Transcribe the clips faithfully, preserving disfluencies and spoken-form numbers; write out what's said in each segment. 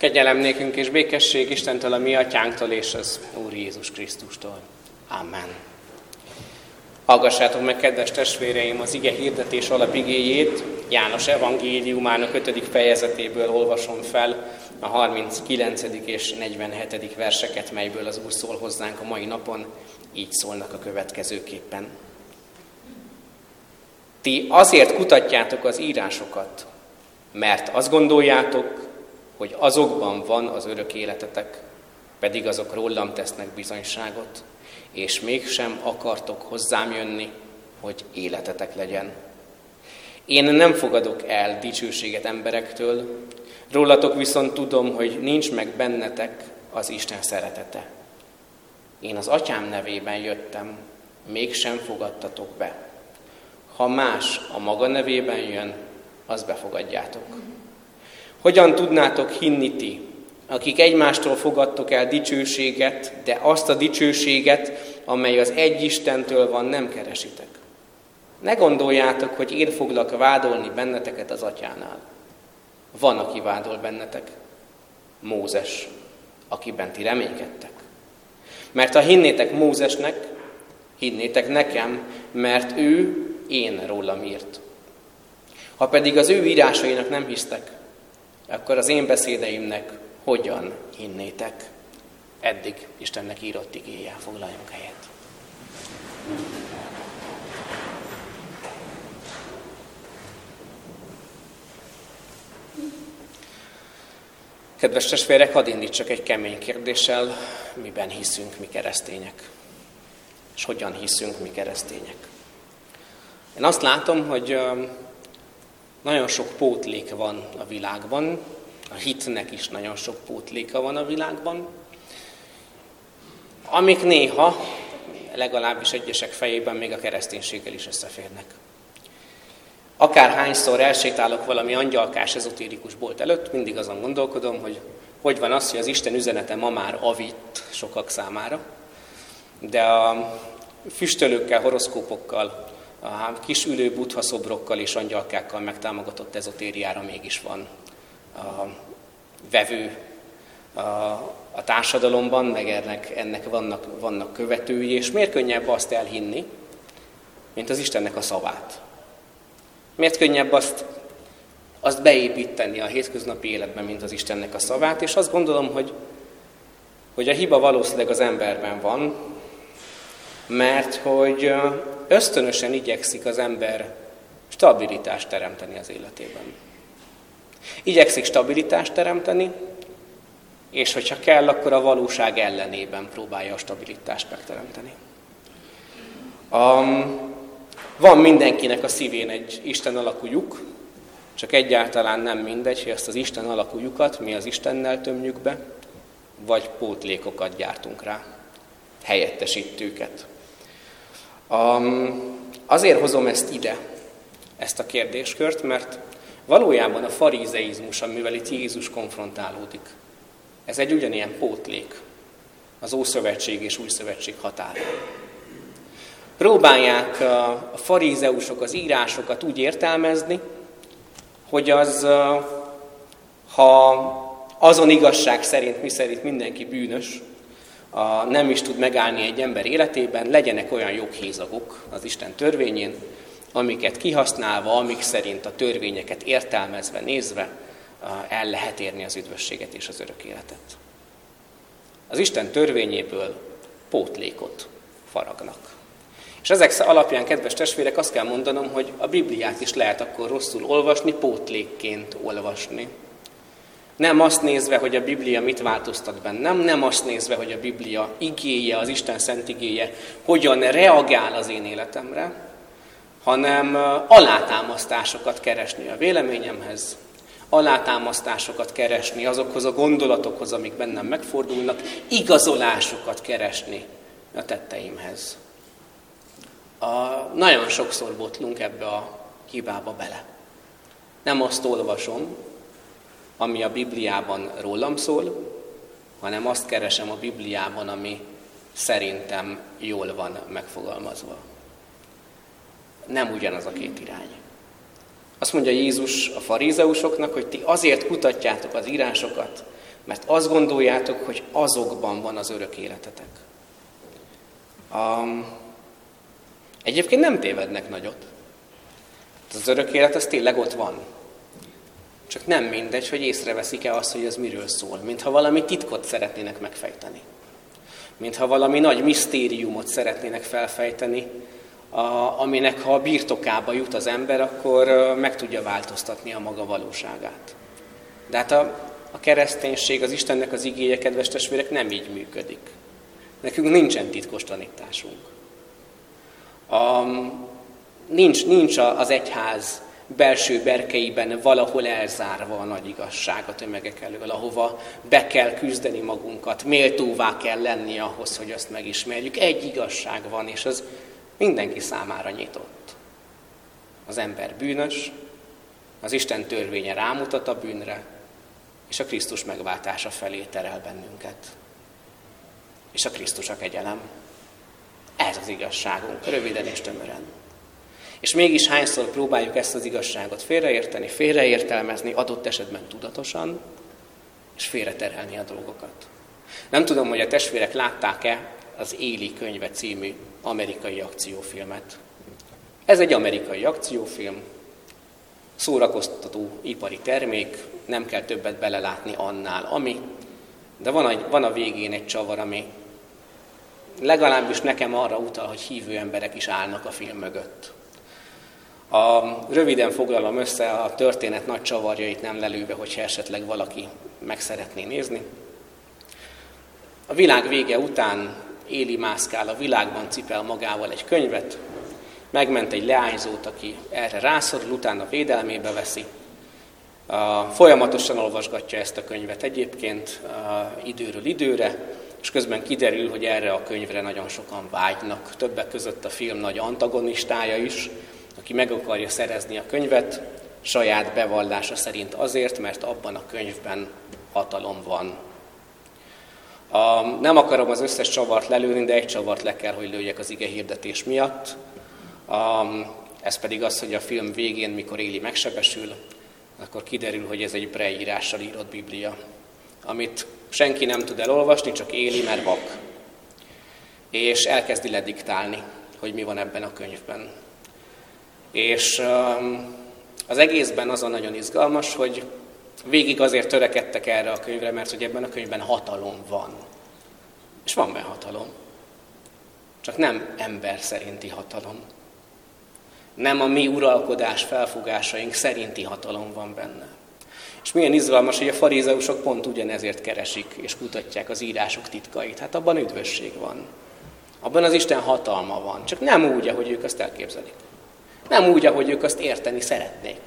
Kegyelem nékünk és békesség Istentől, a mi atyánktól és az Úr Jézus Krisztustól. Amen. Hallgassátok meg, kedves testvéreim, az ige hirdetés alapigéjét. János evangéliumának ötödik fejezetéből olvasom fel a harminckilencedik és negyvenhetedik verseket, melyből az Úr szól hozzánk a mai napon. Így szólnak a következőképpen. Ti azért kutatjátok az írásokat, mert azt gondoljátok, hogy azokban van az örök életetek, pedig azok rólam tesznek bizonyságot, és mégsem akartok hozzám jönni, hogy életetek legyen. Én nem fogadok el dicsőséget emberektől, rólatok viszont tudom, hogy nincs meg bennetek az Isten szeretete. Én az atyám nevében jöttem, mégsem fogadtatok be. Ha más a maga nevében jön, azt befogadjátok. Hogyan tudnátok hinni ti, akik egymástól fogadtok el dicsőséget, de azt a dicsőséget, amely az egy Istentől van, nem keresitek? Ne gondoljátok, hogy én foglak vádolni benneteket az atyánál. Van, aki vádol bennetek, Mózes, akiben ti reménykedtek. Mert ha hinnétek Mózesnek, hinnétek nekem, mert ő én rólam írt. Ha pedig az ő írásainak nem hisztek, akkor az én beszédeimnek hogyan hinnétek? Eddig Istennek írott igéje. Foglaljunk helyet. Kedves testvérek, hadd indítsak egy kemény kérdéssel, miben hiszünk mi keresztények, és hogyan hiszünk mi keresztények. Én azt látom, hogy nagyon sok pótlék van a világban, a hitnek is nagyon sok pótléka van a világban, amik néha, legalábbis egyesek fejében még a kereszténységgel is összeférnek. Akárhányszor elsétálok valami angyalkás ezotérikus bolt előtt, mindig azon gondolkodom, hogy hogy van az, hogy az Isten üzenete ma már avitt sokak számára, de a füstölőkkel, horoszkópokkal, a kis ülő buddha szobrokkal és angyalkákkal megtámogatott ezotériára mégis van a vevő a, a társadalomban, meg ennek, ennek vannak, vannak követői, és miért könnyebb azt elhinni, mint az Istennek a szavát? Miért könnyebb azt, azt beépíteni a hétköznapi életben, mint az Istennek a szavát? És azt gondolom, hogy, hogy a hiba valószínűleg az emberben van, mert hogy ösztönösen igyekszik az ember stabilitást teremteni az életében. Igyekszik stabilitást teremteni, és hogyha kell, akkor a valóság ellenében próbálja a stabilitást megteremteni. Um, van mindenkinek a szívén egy Isten alakú lyuk, csak egyáltalán nem mindegy, hogy ezt az Isten alakú lyukat mi az Istennel tömjük be, vagy pótlékokat gyártunk rá, helyettesítőket. Um, azért hozom ezt ide, ezt a kérdéskört, mert valójában a farizeizmus, amivel itt Jézus konfrontálódik, ez egy ugyanilyen pótlék az Ószövetség és Újszövetség határán. Próbálják a farizeusok az írásokat úgy értelmezni, hogy az, ha azon igazság szerint, miszerint mindenki bűnös, a, nem is tud megállni egy ember életében, legyenek olyan joghézagok az Isten törvényén, amiket kihasználva, amik szerint a törvényeket értelmezve, nézve el lehet érni az üdvösséget és az örök életet. Az Isten törvényéből pótlékot faragnak. És ezek alapján, kedves testvérek, azt kell mondanom, hogy a Bibliát is lehet akkor rosszul olvasni, pótlékként olvasni. Nem azt nézve, hogy a Biblia mit változtat bennem, nem azt nézve, hogy a Biblia igéje, az Isten szent igéje hogyan reagál az én életemre, hanem alátámasztásokat keresni a véleményemhez, alátámasztásokat keresni azokhoz a gondolatokhoz, amik bennem megfordulnak, igazolásokat keresni a tetteimhez. A, nagyon sokszor botlunk ebbe a hibába bele. Nem azt olvasom, ami a Bibliában rólam szól, hanem azt keresem a Bibliában, ami szerintem jól van megfogalmazva. Nem ugyanaz a két irány. Azt mondja Jézus a farizeusoknak, hogy ti azért kutatjátok az írásokat, mert azt gondoljátok, hogy azokban van az örök életetek. Um, egyébként nem tévednek nagyot. Az örök élet az tényleg ott van. Csak nem mindegy, hogy észreveszik-e azt, hogy ez miről szól. Mintha valami titkot szeretnének megfejteni. Mintha valami nagy misztériumot szeretnének felfejteni, a, aminek ha a birtokába jut az ember, akkor meg tudja változtatni a maga valóságát. De hát a, a kereszténység, az Istennek az igéje, kedves testvérek, nem így működik. Nekünk nincsen titkos tanításunk. A, nincs, nincs az egyház belső berkeiben valahol elzárva a nagy igazság a tömegek elől, ahova be kell küzdeni magunkat, méltóvá kell lenni ahhoz, hogy azt megismerjük. Egy igazság van, és az mindenki számára nyitott. Az ember bűnös, az Isten törvénye rámutat a bűnre, és a Krisztus megváltása felé terel bennünket. És a Krisztus a kegyelem. Ez az igazságunk, röviden és tömören. És mégis hányszor próbáljuk ezt az igazságot félreérteni, félreértelmezni, adott esetben tudatosan, és félreterelni a dolgokat. Nem tudom, hogy a testvérek látták-e az Éli könyve című amerikai akciófilmet. Ez egy amerikai akciófilm, szórakoztató ipari termék, nem kell többet belelátni annál, ami, de van a, van a végén egy csavar, ami legalábbis nekem arra utal, hogy hívő emberek is állnak a film mögött. A, röviden foglalom össze a történet nagy csavarjait nem lelőve, hogyha esetleg valaki meg szeretné nézni. A világ vége után Éli mászkál a világban, cipel magával egy könyvet, megment egy leányzót, aki erre rászorul, utána védelmébe veszi. A, folyamatosan olvasgatja ezt a könyvet egyébként a, időről időre, és közben kiderül, hogy erre a könyvre nagyon sokan vágynak. Többek között a film nagy antagonistája is, aki meg akarja szerezni a könyvet, saját bevallása szerint azért, mert abban a könyvben hatalom van. A, nem akarom az összes csavart lelőni, de egy csavart le kell, hogy lőjek az ige hirdetés miatt. A, ez pedig az, hogy a film végén, mikor Éli megsebesül, akkor kiderül, hogy ez egy Braille írással írott Biblia, amit senki nem tud elolvasni, csak Éli, mert vak. És elkezdi lediktálni, hogy mi van ebben a könyvben. És az egészben az a nagyon izgalmas, hogy végig azért törekedtek erre a könyvre, mert hogy ebben a könyvben hatalom van. És van benne hatalom. Csak nem ember szerinti hatalom. Nem a mi uralkodás felfogásaink szerinti hatalom van benne. És milyen izgalmas, hogy a farizeusok pont ugyanezért keresik és kutatják az írások titkait. Hát abban üdvösség van. Abban az Isten hatalma van. Csak nem úgy, ahogy ők azt elképzelik. Nem úgy, ahogy ők azt érteni szeretnék.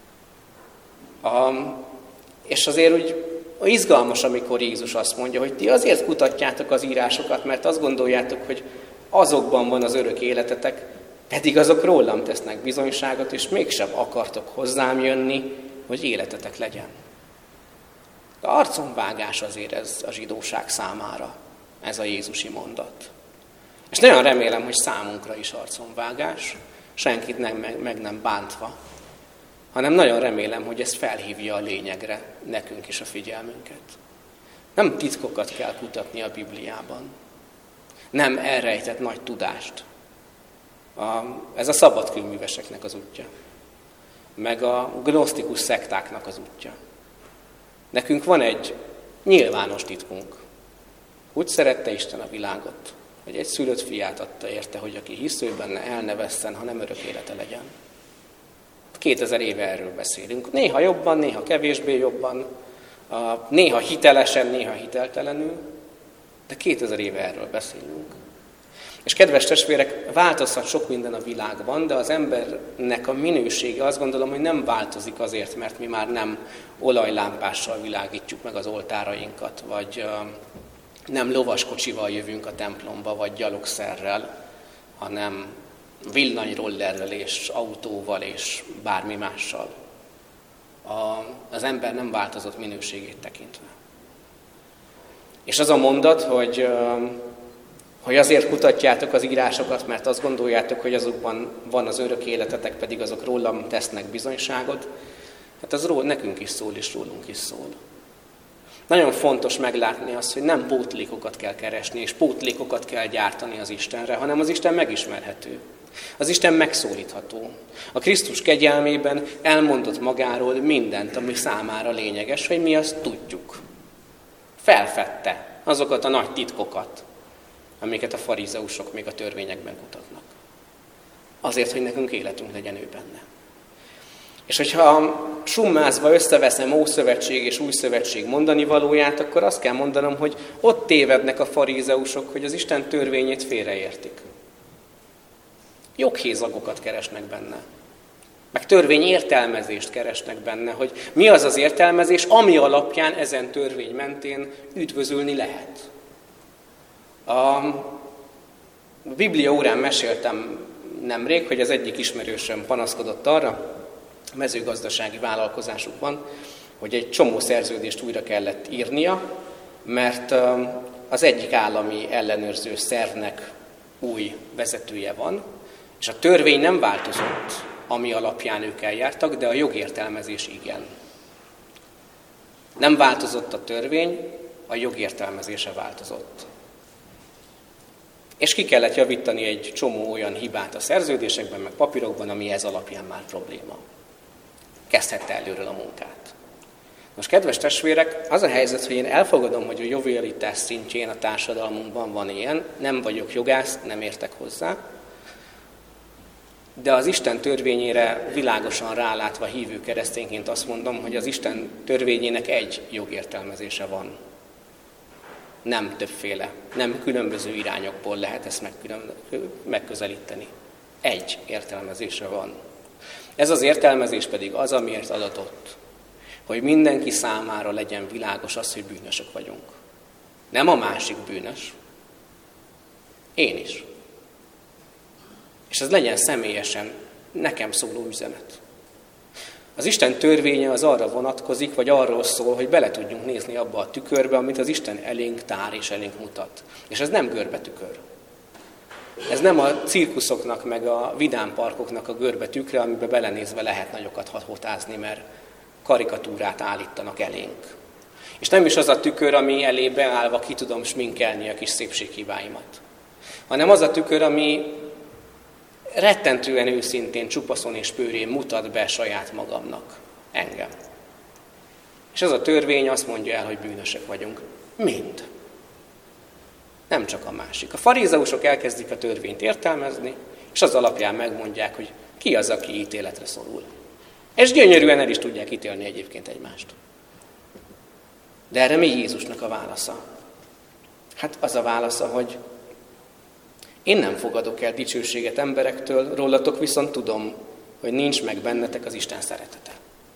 Um, és azért úgy izgalmas, amikor Jézus azt mondja, hogy ti azért kutatjátok az írásokat, mert azt gondoljátok, hogy azokban van az örök életetek, pedig azok rólam tesznek bizonyságot, és mégsem akartok hozzám jönni, hogy életetek legyen. De arconvágás azért ez a zsidóság számára, ez a jézusi mondat. És nagyon remélem, hogy számunkra is arconvágás, senkit nem, meg, meg nem bántva, hanem nagyon remélem, hogy ez felhívja a lényegre nekünk is a figyelmünket. Nem titkokat kell kutatni a Bibliában, nem elrejtett nagy tudást. A, ez a szabadkőműveseknek az útja, meg a gnosztikus szektáknak az útja. Nekünk van egy nyilvános titkunk. Úgy szerette Isten a világot, hogy egy szülött fiát adta érte, hogy aki hisz ő benne, el ne vesszen, hanem örök élete legyen. Kétezer éve erről beszélünk. Néha jobban, néha kevésbé jobban, néha hitelesen, néha hiteltelenül, de kétezer éve erről beszélünk. És kedves testvérek, változhat sok minden a világban, de az embernek a minősége azt gondolom, hogy nem változik azért, mert mi már nem olajlámpással világítjuk meg az oltárainkat, vagy nem lovaskocsival jövünk a templomba, vagy gyalogszerrel, hanem villanyrollerrel és autóval és bármi mással. A, az ember nem változott minőségét tekintve. És az a mondat, hogy, hogy azért kutatjátok az írásokat, mert azt gondoljátok, hogy azokban van az örök életetek, pedig azok rólam tesznek bizonyságot, hát az ról, nekünk is szól, és rólunk is szól. Nagyon fontos meglátni azt, hogy nem pótlékokat kell keresni, és pótlékokat kell gyártani az Istenre, hanem az Isten megismerhető. Az Isten megszólítható. A Krisztus kegyelmében elmondott magáról mindent, ami számára lényeges, hogy mi azt tudjuk. Felfedte azokat a nagy titkokat, amiket a farizeusok még a törvényekben kutatnak. Azért, hogy nekünk életünk legyen ő benne. És hogyha summázva összeveszem Ószövetség és Új Szövetség mondani valóját, akkor azt kell mondanom, hogy ott tévednek a farizeusok, hogy az Isten törvényét félreértik. Joghézagokat keresnek benne. Meg törvény értelmezést keresnek benne, hogy mi az az értelmezés, ami alapján ezen törvény mentén üdvözülni lehet. A Biblia órán meséltem nemrég, hogy az egyik ismerősöm panaszkodott arra, mezőgazdasági vállalkozásukban, hogy egy csomó szerződést újra kellett írnia, mert az egyik állami ellenőrző szervnek új vezetője van, és a törvény nem változott, ami alapján ők eljártak, de a jogértelmezés igen. Nem változott a törvény, a jogértelmezése változott. És ki kellett javítani egy csomó olyan hibát a szerződésekben, meg papírokban, ami ez alapján már probléma. Kezdhette előről a munkát. Most, kedves testvérek, az a helyzet, hogy én elfogadom, hogy a jovialitás szintjén a társadalmunkban van ilyen, nem vagyok jogász, nem értek hozzá, de az Isten törvényére világosan rálátva hívő keresztényként azt mondom, hogy az Isten törvényének egy jogértelmezése van. Nem többféle, nem különböző irányokból lehet ezt megközelíteni. Egy értelmezése van. Ez az értelmezés pedig az, amiért adatott, hogy mindenki számára legyen világos az, hogy bűnösök vagyunk. Nem a másik bűnös, én is. És ez legyen személyesen nekem szóló üzenet. Az Isten törvénye az arra vonatkozik, vagy arról szól, hogy bele tudjunk nézni abba a tükörbe, amit az Isten elénk tár és elénk mutat. És ez nem görbetükör. Ez nem a cirkuszoknak, meg a vidámparkoknak a görbe tükre, amiben belenézve lehet nagyokat hahotázni, mert karikatúrát állítanak elénk. És nem is az a tükör, ami elé beállva ki tudom sminkelni a kis szépséghibáimat. Hanem az a tükör, ami rettentően őszintén, csupaszon és pőrén mutat be saját magamnak, engem. És ez a törvény azt mondja el, hogy bűnösek vagyunk. Mind. Nem csak a másik. A farizeusok elkezdik a törvényt értelmezni, és az alapján megmondják, hogy ki az, aki ítéletre szorul. És gyönyörűen el is tudják ítélni egyébként egymást. De erre mi Jézusnak a válasza? Hát az a válasza, hogy én nem fogadok el dicsőséget emberektől, rólatok viszont tudom, hogy nincs meg bennetek az Isten szeretete.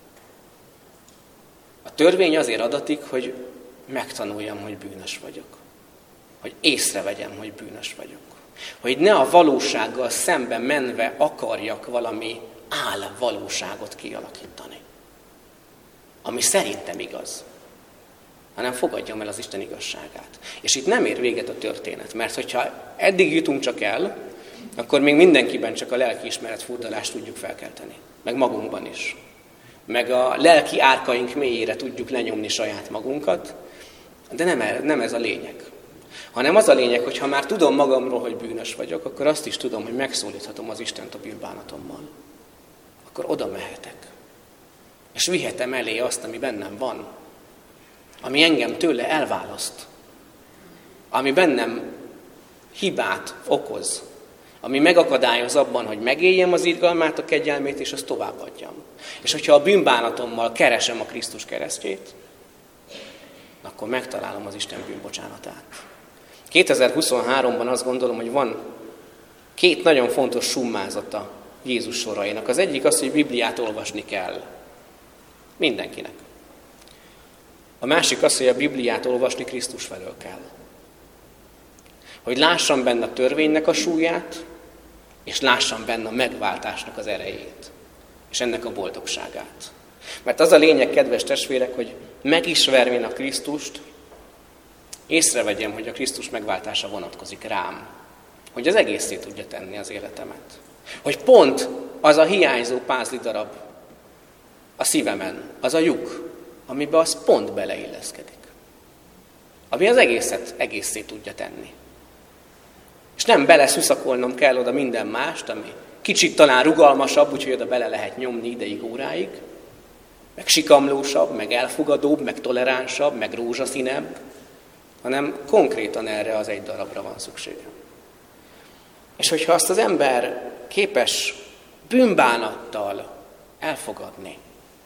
A törvény azért adatik, hogy megtanuljam, hogy bűnös vagyok. Hogy észrevegyem, hogy bűnös vagyok. Hogy ne a valósággal szembe menve akarjak valami álvalóságot kialakítani. Ami szerintem igaz. Hanem fogadjam el az Isten igazságát. És itt nem ér véget a történet, mert hogyha eddig jutunk csak el, akkor még mindenkiben csak a lelkiismeret furdalást tudjuk felkelteni. Meg magunkban is. Meg a lelki árkaink mélyére tudjuk lenyomni saját magunkat, de nem, nem ez a lényeg. Hanem az a lényeg, hogy ha már tudom magamról, hogy bűnös vagyok, akkor azt is tudom, hogy megszólíthatom az Istent a bűnbánatommal. Akkor oda mehetek. És vihetem elé azt, ami bennem van. Ami engem tőle elválaszt. Ami bennem hibát okoz. Ami megakadályoz abban, hogy megéljem az irgalmát, a kegyelmét, és azt továbbadjam. És hogyha a bűnbánatommal keresem a Krisztus keresztjét, akkor megtalálom az Isten bűnbocsánatát. kétezer-huszonháromban azt gondolom, hogy van két nagyon fontos summázata Jézus sorainak. Az egyik az, hogy Bibliát olvasni kell. Mindenkinek. A másik az, hogy a Bibliát olvasni Krisztus felől kell. Hogy lássam benne a törvénynek a súlyát, és lássam benne a megváltásnak az erejét, és ennek a boldogságát. Mert az a lényeg, kedves testvérek, hogy megismervén a Krisztust, észrevegyem, hogy a Krisztus megváltása vonatkozik rám. Hogy az egészé tudja tenni az életemet. Hogy pont az a hiányzó pázli darab a szívemen, az a lyuk, amiben az pont beleilleszkedik. ami az egészet egészé tudja tenni. És nem beleszuszakolnom kell oda minden mást, ami kicsit talán rugalmasabb, úgyhogy oda bele lehet nyomni ideig, óráig, meg sikamlósabb, meg elfogadóbb, meg toleránsabb, meg rózsaszínebb, hanem konkrétan erre az egy darabra van szüksége. És hogyha azt az ember képes bűnbánattal elfogadni,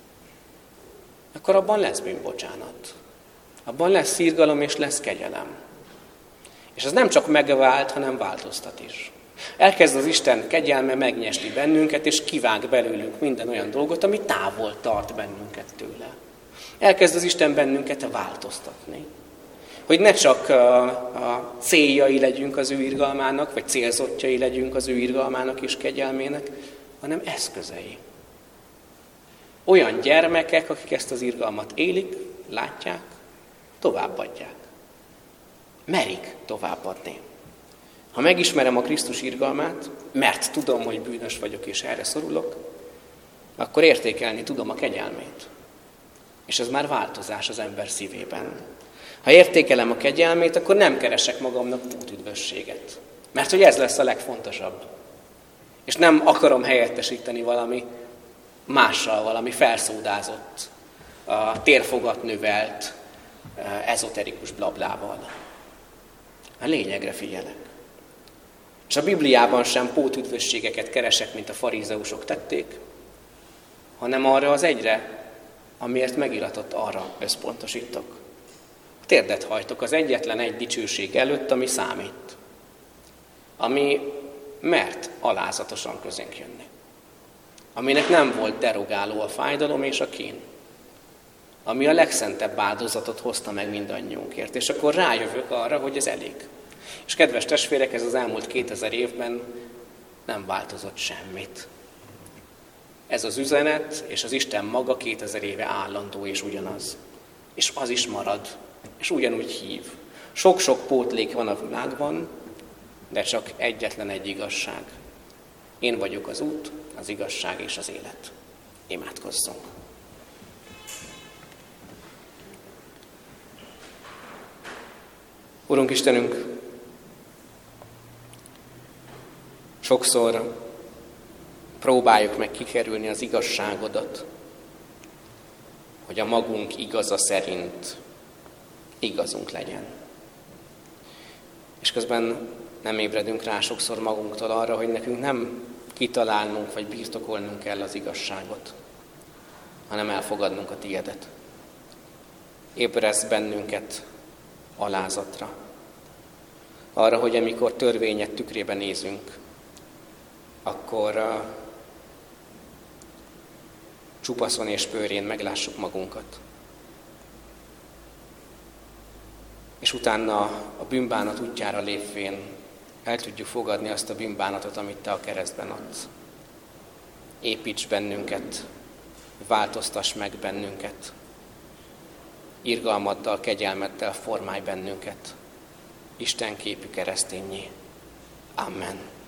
akkor abban lesz bűnbocsánat. Abban lesz szirgalom és lesz kegyelem. És ez nem csak megvált, hanem változtat is. Elkezd az Isten kegyelme megnyesni bennünket, és kivág belőlünk minden olyan dolgot, ami távol tart bennünket tőle. Elkezd az Isten bennünket változtatni. Hogy ne csak a, a céljai legyünk az ő irgalmának, vagy célzottjai legyünk az ő irgalmának és kegyelmének, hanem eszközei. Olyan gyermekek, akik ezt az irgalmat élik, látják, továbbadják. Merik továbbadni. Ha megismerem a Krisztus irgalmát, mert tudom, hogy bűnös vagyok és erre szorulok, akkor értékelni tudom a kegyelmét. És ez már változás az ember szívében. Ha értékelem a kegyelmét, akkor nem keresek magamnak pótüdvösséget. Mert hogy ez lesz a legfontosabb. És nem akarom helyettesíteni valami mással, valami felszódázott, a térfogat növelt, ezoterikus blablával. A lényegre figyelek. És a Bibliában sem pótüdvösségeket keresek, mint a farizeusok tették, hanem arra az egyre, amiért megiratott, arra összpontosítok. Térdet hajtok az egyetlen egy dicsőség előtt, ami számít. Ami mert alázatosan közénk jönni. Aminek nem volt derogáló a fájdalom és a kín. Ami a legszentebb áldozatot hozta meg mindannyiunkért. És akkor rájövök arra, hogy ez elég. És kedves testvérek, ez az elmúlt kétezer évben nem változott semmit. Ez az üzenet és az Isten maga kétezer éve állandó és ugyanaz. És az is marad, és ugyanúgy hív. Sok-sok pótlék van a világban, de csak egyetlen egy igazság. Én vagyok az út, az igazság és az élet. Imádkozzunk. Urunk Istenünk, sokszor próbáljuk meg kikerülni az igazságodat, hogy a magunk igaza szerint igazunk legyen. És közben nem ébredünk rá sokszor magunktól arra, hogy nekünk nem kitalálnunk vagy birtokolnunk kell az igazságot, hanem elfogadnunk a tiédet. Ébreszd bennünket alázatra. Arra, hogy amikor törvényed tükrében nézünk, akkor uh, csupaszon és pőrén meglássuk magunkat. És utána a bűnbánat útjára lépvén el tudjuk fogadni azt a bűnbánatot, amit te a keresztben adsz. Építs bennünket, változtass meg bennünket. Irgalmaddal, kegyelmeddel formálj bennünket. Isten képű keresztényé. Amen.